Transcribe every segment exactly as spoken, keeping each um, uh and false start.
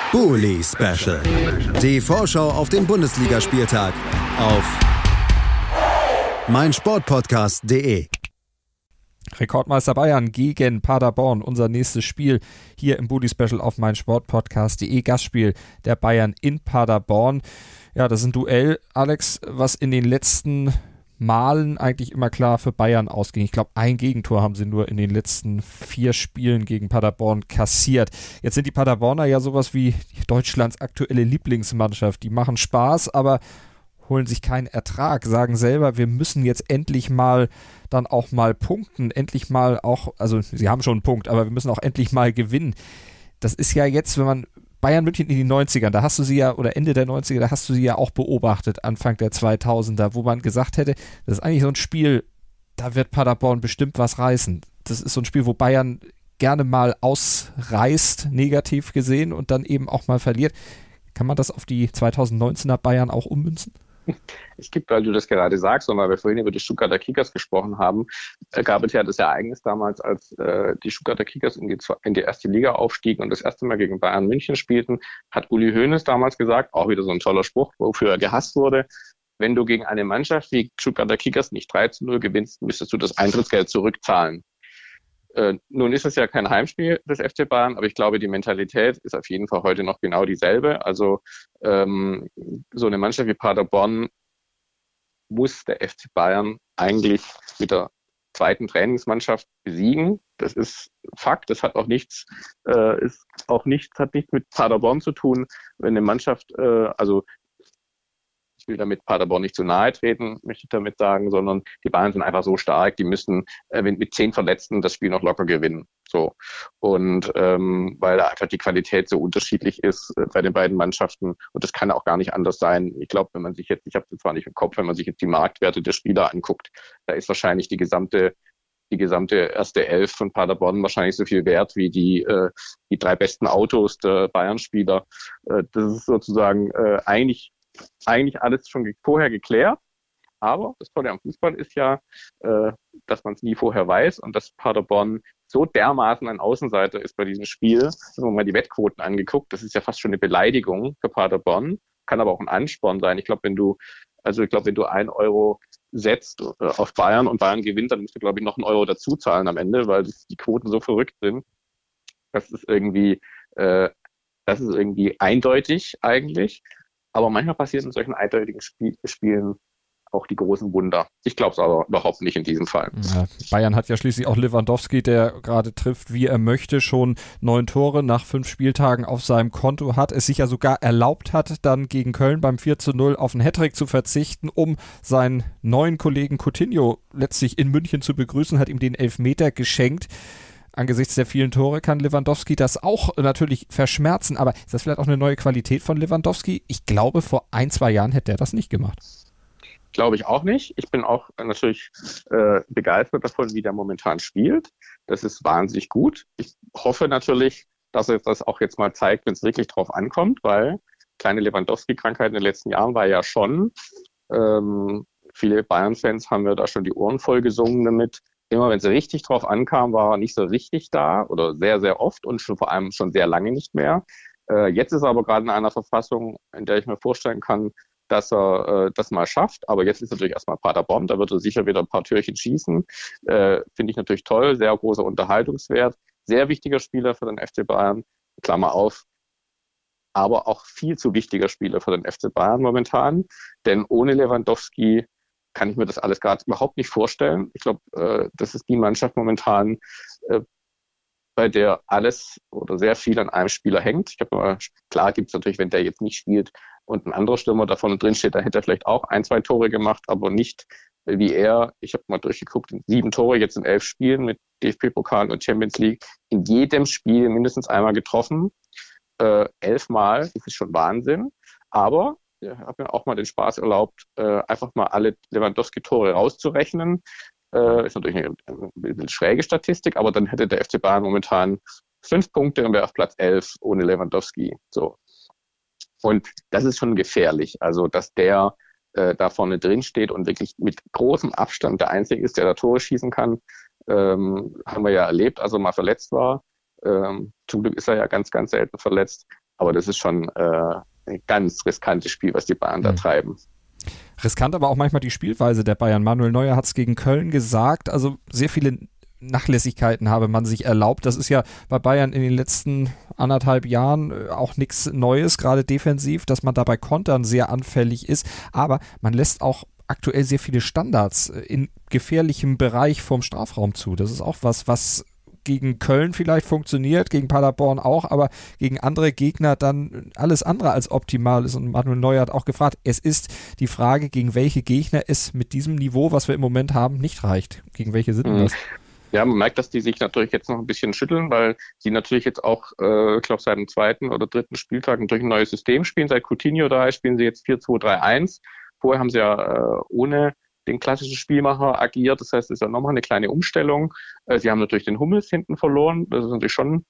Bully Special. Die Vorschau auf den Bundesligaspieltag auf meinsportpodcast punkt de. Rekordmeister Bayern gegen Paderborn, unser nächstes Spiel hier im Bully Special auf meinsportpodcast punkt de. Gastspiel der Bayern in Paderborn. Ja, das ist ein Duell, Alex, was in den letzten Malen eigentlich immer klar für Bayern ausging. Ich glaube, ein Gegentor haben sie nur in den letzten vier Spielen gegen Paderborn kassiert. Jetzt sind die Paderborner ja sowas wie Deutschlands aktuelle Lieblingsmannschaft. Die machen Spaß, aber holen sich keinen Ertrag, sagen selber, wir müssen jetzt endlich mal dann auch mal punkten, endlich mal auch, also sie haben schon einen Punkt, aber wir müssen auch endlich mal gewinnen. Das ist ja jetzt, wenn man Bayern München in den neunzigern, da hast du sie ja, oder Ende der neunziger, da hast du sie ja auch beobachtet, Anfang der zweitausender, wo man gesagt hätte, das ist eigentlich so ein Spiel, da wird Paderborn bestimmt was reißen. Das ist so ein Spiel, wo Bayern gerne mal ausreißt, negativ gesehen, und dann eben auch mal verliert. Kann man das auf die zweitausendneunzehner Bayern auch ummünzen? Es gibt, weil du das gerade sagst, und weil wir vorhin über die Stuttgarter Kickers gesprochen haben, äh, gab es ja das Ereignis damals, als äh, die Stuttgarter Kickers in die, in die erste Liga aufstiegen und das erste Mal gegen Bayern München spielten, hat Uli Hoeneß damals gesagt, auch wieder so ein toller Spruch, wofür er gehasst wurde: Wenn du gegen eine Mannschaft wie Stuttgarter Kickers nicht drei zu null gewinnst, müsstest du das Eintrittsgeld zurückzahlen. Äh, nun ist es ja kein Heimspiel des F C Bayern, aber ich glaube, die Mentalität ist auf jeden Fall heute noch genau dieselbe. Also ähm, so eine Mannschaft wie Paderborn muss der F C Bayern eigentlich mit der zweiten Trainingsmannschaft besiegen. Das ist Fakt. Das hat auch nichts, äh, ist auch nichts, hat nichts mit Paderborn zu tun. Wenn eine Mannschaft, äh, also ich will damit Paderborn nicht zu nahe treten, möchte ich damit sagen, sondern die Bayern sind einfach so stark, die müssen äh, mit zehn Verletzten das Spiel noch locker gewinnen. So. Und ähm, weil da einfach die Qualität so unterschiedlich ist äh, bei den beiden Mannschaften, und das kann auch gar nicht anders sein. Ich glaube, wenn man sich jetzt, ich habe es zwar nicht im Kopf, wenn man sich jetzt die Marktwerte der Spieler anguckt, da ist wahrscheinlich die gesamte die gesamte erste Elf von Paderborn wahrscheinlich so viel wert wie die äh, die drei besten Autos der Bayern-Spieler. Äh, das ist sozusagen äh, eigentlich eigentlich alles schon ge- vorher geklärt. Aber das Tolle am Fußball ist ja, äh, dass man es nie vorher weiß und dass Paderborn so dermaßen ein Außenseiter ist bei diesem Spiel. Wenn man mal die Wettquoten angeguckt, das ist ja fast schon eine Beleidigung für Paderborn, kann aber auch ein Ansporn sein. Ich glaube, wenn du, also ich glaube, wenn du ein Euro setzt äh, auf Bayern und Bayern gewinnt, dann musst du, glaube ich, noch einen Euro dazu zahlen am Ende, weil das, die Quoten so verrückt sind. Das ist irgendwie, äh, das ist irgendwie eindeutig eigentlich. Aber manchmal passiert in solchen eindeutigen Spiel- Spielen auch die großen Wunder. Ich glaube es aber überhaupt nicht in diesem Fall. Ja, Bayern hat ja schließlich auch Lewandowski, der gerade trifft, wie er möchte, schon neun Tore nach fünf Spieltagen auf seinem Konto hat, es sich ja sogar erlaubt hat, dann gegen Köln beim vier zu null auf einen Hattrick zu verzichten, um seinen neuen Kollegen Coutinho letztlich in München zu begrüßen, hat ihm den Elfmeter geschenkt. Angesichts der vielen Tore kann Lewandowski das auch natürlich verschmerzen, aber ist das vielleicht auch eine neue Qualität von Lewandowski? Ich glaube, vor ein, zwei Jahren hätte er das nicht gemacht. Glaube ich auch nicht. Ich bin auch natürlich äh, begeistert davon, wie der momentan spielt. Das ist wahnsinnig gut. Ich hoffe natürlich, dass er das auch jetzt mal zeigt, wenn es wirklich drauf ankommt, weil kleine Lewandowski-Krankheit in den letzten Jahren war ja schon, ähm, viele Bayern-Fans haben ja da schon die Ohren voll gesungen damit. Immer wenn es richtig drauf ankam, war er nicht so richtig da oder sehr, sehr oft und schon vor allem schon sehr lange nicht mehr. Äh, jetzt ist er aber gerade in einer Verfassung, in der ich mir vorstellen kann, dass er äh, das mal schafft. Aber jetzt ist natürlich erstmal Paderborn, da wird er sicher wieder ein paar Türchen schießen. Äh, Finde ich natürlich toll, sehr großer Unterhaltungswert. Sehr wichtiger Spieler für den F C Bayern, Klammer auf, aber auch viel zu wichtiger Spieler für den F C Bayern momentan. Denn ohne Lewandowski kann ich mir das alles gerade überhaupt nicht vorstellen. Ich glaube, äh, das ist die Mannschaft momentan, äh, bei der alles oder sehr viel an einem Spieler hängt. Ich habe klar gibt es natürlich, wenn der jetzt nicht spielt und ein anderer Stürmer da vorne drin steht, dann hätte er vielleicht auch ein, zwei Tore gemacht, aber nicht wie er. Ich habe mal durchgeguckt, sieben Tore jetzt in elf Spielen mit D F B-Pokal und Champions League. In jedem Spiel mindestens einmal getroffen. Äh, elfmal, das ist schon Wahnsinn. Aber ich habe mir auch mal den Spaß erlaubt, äh, einfach mal alle Lewandowski-Tore rauszurechnen. Äh, ist natürlich eine, eine, eine schräge Statistik, aber dann hätte der F C Bayern momentan fünf Punkte und wäre auf Platz elf ohne Lewandowski. So. Und das ist schon gefährlich. Also, dass der äh, da vorne drin steht und wirklich mit großem Abstand der Einzige ist, der da Tore schießen kann, ähm, haben wir ja erlebt, als er mal verletzt war. Ähm, zum Glück ist er ja ganz, ganz selten verletzt. Aber das ist schon äh, ein ganz riskantes Spiel, was die Bayern mhm. da treiben. Riskant aber auch manchmal die Spielweise der Bayern. Manuel Neuer hat es gegen Köln gesagt, also sehr viele Nachlässigkeiten habe man sich erlaubt. Das ist ja bei Bayern in den letzten anderthalb Jahren auch nichts Neues, gerade defensiv, dass man da bei Kontern sehr anfällig ist. Aber man lässt auch aktuell sehr viele Standards in gefährlichem Bereich vom Strafraum zu. Das ist auch was, was gegen Köln vielleicht funktioniert, gegen Paderborn auch, aber gegen andere Gegner dann alles andere als optimal ist. Und Manuel Neuer hat auch gefragt, es ist die Frage, gegen welche Gegner es mit diesem Niveau, was wir im Moment haben, nicht reicht. Gegen welche sind mhm. das? Ja, man merkt, dass die sich natürlich jetzt noch ein bisschen schütteln, weil sie natürlich jetzt auch, äh, ich glaube, seit dem zweiten oder dritten Spieltag durch ein neues System spielen. Seit Coutinho da ist, spielen sie jetzt vier zwei drei eins. Vorher haben sie ja äh, ohne den klassischen Spielmacher agiert. Das heißt, es ist ja nochmal eine kleine Umstellung. Äh, sie haben natürlich den Hummels hinten verloren. Das ist natürlich schon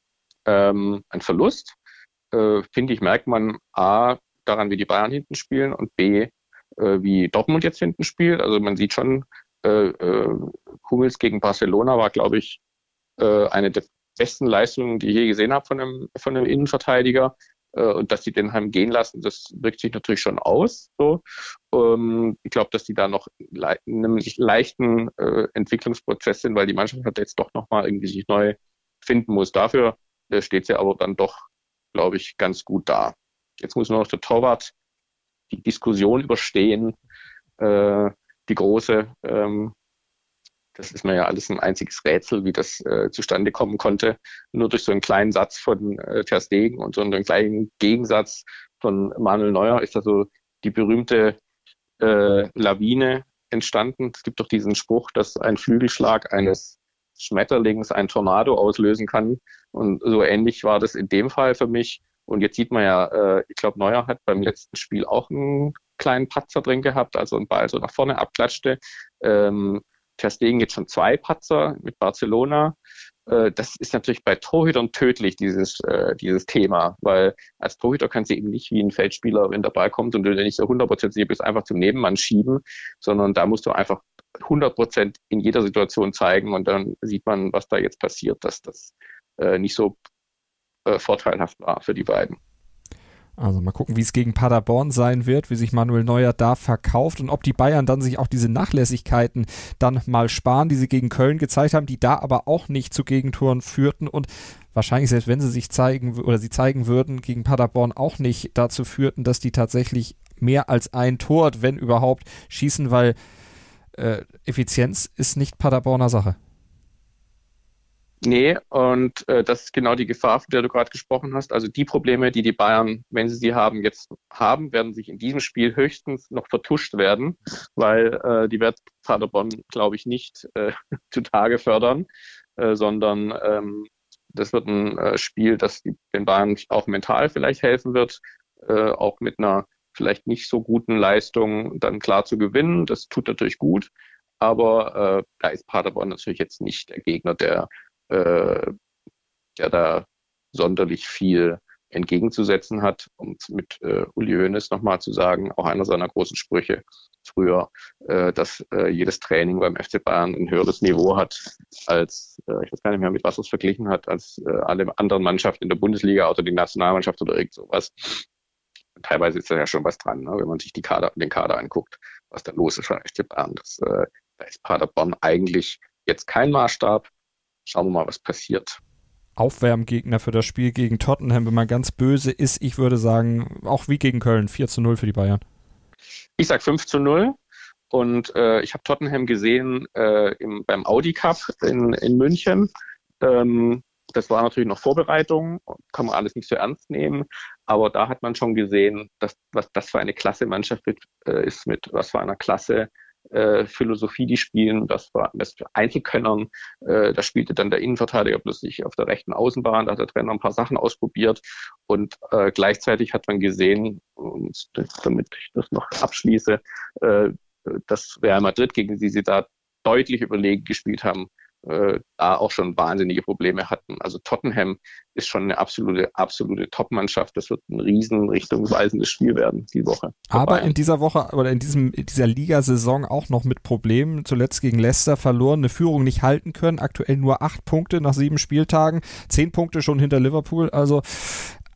ähm, ein Verlust. Äh, finde ich, merkt man A, daran, wie die Bayern hinten spielen und B, äh, wie Dortmund jetzt hinten spielt. Also man sieht schon, äh, äh, Hummels gegen Barcelona war, glaube ich, äh, eine der besten Leistungen, die ich je gesehen habe von einem, von einem Innenverteidiger. Und dass sie den heim gehen lassen, das wirkt sich natürlich schon aus. So. Ähm, ich glaube, dass die da noch in einem leichten äh, Entwicklungsprozess sind, weil die Mannschaft hat jetzt doch nochmal irgendwie sich neu finden muss. Dafür äh, steht sie aber dann doch, glaube ich, ganz gut da. Jetzt muss nur noch der Torwart die Diskussion überstehen, äh, die große. Ähm, Das ist mir ja alles ein einziges Rätsel, wie das äh, zustande kommen konnte. Nur durch so einen kleinen Satz von äh, Ter Stegen und so einen kleinen Gegensatz von Manuel Neuer ist da so die berühmte äh, Lawine entstanden. Es gibt doch diesen Spruch, dass ein Flügelschlag eines Schmetterlings ein Tornado auslösen kann. Und so ähnlich war das in dem Fall für mich. Und jetzt sieht man ja, äh, ich glaube, Neuer hat beim letzten Spiel auch einen kleinen Patzer drin gehabt, also ein Ball so nach vorne abklatschte. Ähm, Ter Stegen jetzt schon zwei Patzer mit Barcelona. Das ist natürlich bei Torhütern tödlich, dieses äh, dieses Thema, weil als Torhüter kannst du eben nicht wie ein Feldspieler, wenn der Ball kommt und du nicht so hundert Prozent sicher bist, einfach zum Nebenmann schieben, sondern da musst du einfach hundert Prozent in jeder Situation zeigen und dann sieht man, was da jetzt passiert, dass das äh, nicht so äh, vorteilhaft war für die beiden. Also mal gucken, wie es gegen Paderborn sein wird, wie sich Manuel Neuer da verkauft und ob die Bayern dann sich auch diese Nachlässigkeiten dann mal sparen, die sie gegen Köln gezeigt haben, die da aber auch nicht zu Gegentoren führten und wahrscheinlich, selbst wenn sie sich zeigen oder sie zeigen würden, gegen Paderborn auch nicht dazu führten, dass die tatsächlich mehr als ein Tor, wenn überhaupt, schießen, weil äh, Effizienz ist nicht Paderborner Sache. Nee, und äh, das ist genau die Gefahr, von der du gerade gesprochen hast. Also die Probleme, die die Bayern, wenn sie sie haben, jetzt haben, werden sich in diesem Spiel höchstens noch vertuscht werden, weil äh, die wird Paderborn, glaube ich, nicht äh, zutage fördern, äh, sondern ähm, das wird ein äh, Spiel, das den Bayern auch mental vielleicht helfen wird, äh, auch mit einer vielleicht nicht so guten Leistung dann klar zu gewinnen. Das tut natürlich gut, aber äh, da ist Paderborn natürlich jetzt nicht der Gegner, der der da sonderlich viel entgegenzusetzen hat. Und mit äh, Uli Hoeneß nochmal zu sagen, auch einer seiner großen Sprüche früher, äh, dass äh, jedes Training beim F C Bayern ein höheres Niveau hat als, äh, ich weiß gar nicht mehr, mit was er es verglichen hat, als äh, alle anderen Mannschaften in der Bundesliga oder die Nationalmannschaft oder irgend sowas. Und teilweise ist da ja schon was dran, ne? Wenn man sich die Kader, den Kader anguckt, was da los ist beim F C Bayern. Das, äh, da ist Paderborn eigentlich jetzt kein Maßstab. Schauen wir mal, was passiert. Aufwärmgegner für das Spiel gegen Tottenham, wenn man ganz böse ist, ich würde sagen, auch wie gegen Köln, vier zu null für die Bayern. Ich sag fünf zu null und äh, ich habe Tottenham gesehen äh, im, beim Audi Cup in, in München. Ähm, das war natürlich noch Vorbereitung, kann man alles nicht so ernst nehmen, aber da hat man schon gesehen, dass was das für eine klasse Mannschaft mit, äh, ist, mit was für einer Klasse Äh, Philosophie, die spielen, das war das für Einzelkönnern, äh, da spielte dann der Innenverteidiger plötzlich auf der rechten Außenbahn, da hat der Trainer ein paar Sachen ausprobiert und äh, gleichzeitig hat man gesehen, und damit ich das noch abschließe, äh, dass Real Madrid, gegen die sie da deutlich überlegen gespielt haben, äh, da auch schon wahnsinnige Probleme hatten. Also Tottenham ist schon eine absolute, absolute Top-Mannschaft. Das wird ein riesen richtungsweisendes Spiel werden, die Woche. Aber in dieser Woche oder in diesem, in dieser Ligasaison auch noch mit Problemen. Zuletzt gegen Leicester verloren, eine Führung nicht halten können. Aktuell nur acht Punkte nach sieben Spieltagen. Zehn Punkte schon hinter Liverpool. Also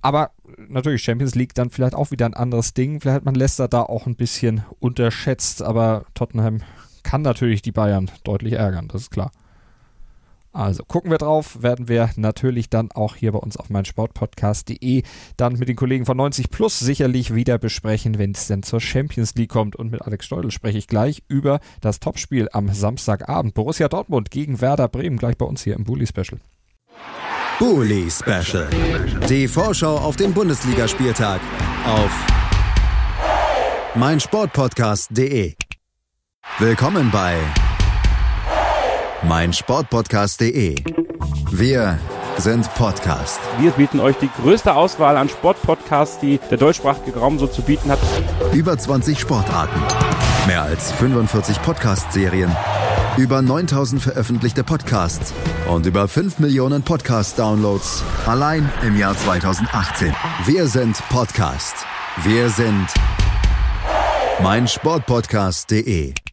Aber natürlich Champions League dann vielleicht auch wieder ein anderes Ding. Vielleicht hat man Leicester da auch ein bisschen unterschätzt, aber Tottenham kann natürlich die Bayern deutlich ärgern, das ist klar. Also gucken wir drauf, werden wir natürlich dann auch hier bei uns auf meinsportpodcast punkt de dann mit den Kollegen von neunzig plus sicherlich wieder besprechen, wenn es denn zur Champions League kommt. Und mit Alex Steudel spreche ich gleich über das Topspiel am Samstagabend. Borussia Dortmund gegen Werder Bremen, gleich bei uns hier im Bully Special. Bully Special. Die Vorschau auf den Bundesligaspieltag auf meinsportpodcast punkt de. Willkommen bei meinsportpodcast punkt de. Wir sind Podcast. Wir bieten euch die größte Auswahl an Sportpodcasts, die der deutschsprachige Raum so zu bieten hat. Über zwanzig Sportarten, mehr als fünfundvierzig Podcast-Serien, über neuntausend veröffentlichte Podcasts und über fünf Millionen Podcast-Downloads allein im Jahr zweitausendachtzehn. Wir sind Podcast. Wir sind meinsportpodcast punkt de.